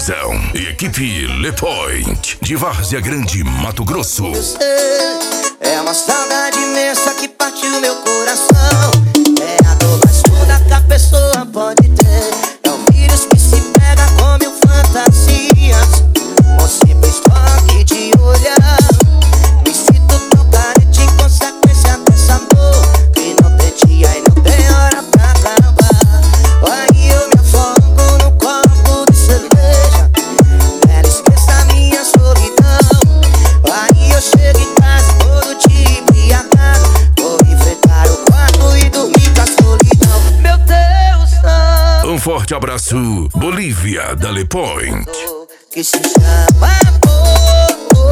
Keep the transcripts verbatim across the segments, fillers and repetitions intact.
Produção e equipe Le Point, de Várzea Grande, Mato Grosso. É uma saudade imensa que parte o meu coração. É a dor mais surda que a pessoa pode ter. É o vírus que se pega com mil fantasias. Um simples toque de olhar. Me sinto tão carente em consequência dessa dor que não tem dia e não tem hora pra acabar. Aí eu me afogo num copo de cerveja. Ela esqueça a minha solidão. Aí eu chego em casa todo dia embriagado. Vou enfrentar o quarto e dormir com a solidão. Meu Deus, não. Um forte abraço, Bolívia da Le Point. Que se chama amor.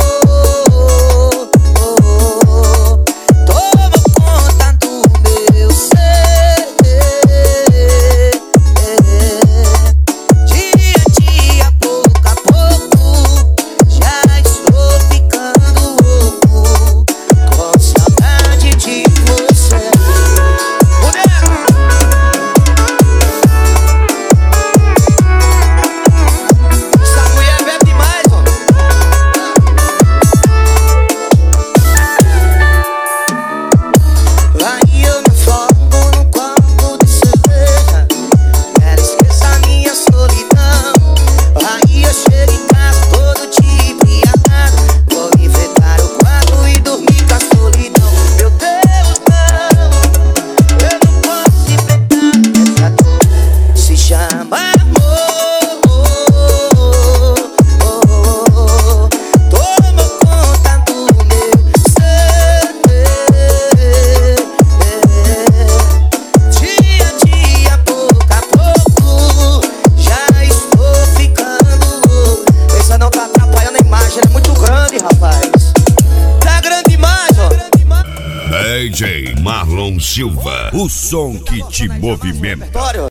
Toma conta do meu ser. Dia a dia, pouco a pouco, já estou ficando louco com saudade de você. Essa mulher bebe demais, ó. Aí eu me afogo num copo de cerveja. Ela esqueça a minha solidão. Aí eu chego em casa todo dia embriagado. Vou enfrentar o quarto e dormir com a solidão. Meu Deus, não. Eu não posso enfrentar essa dor. Se chama amor. Toma conta do meu ser. Dia a dia, pouco a pouco, já estou ficando louco. Essa não tá atrapalhando a imagem, ela é muito grande, rapaz. Tá grande demais, ó. D J Marlon Silva, o som que te movimenta.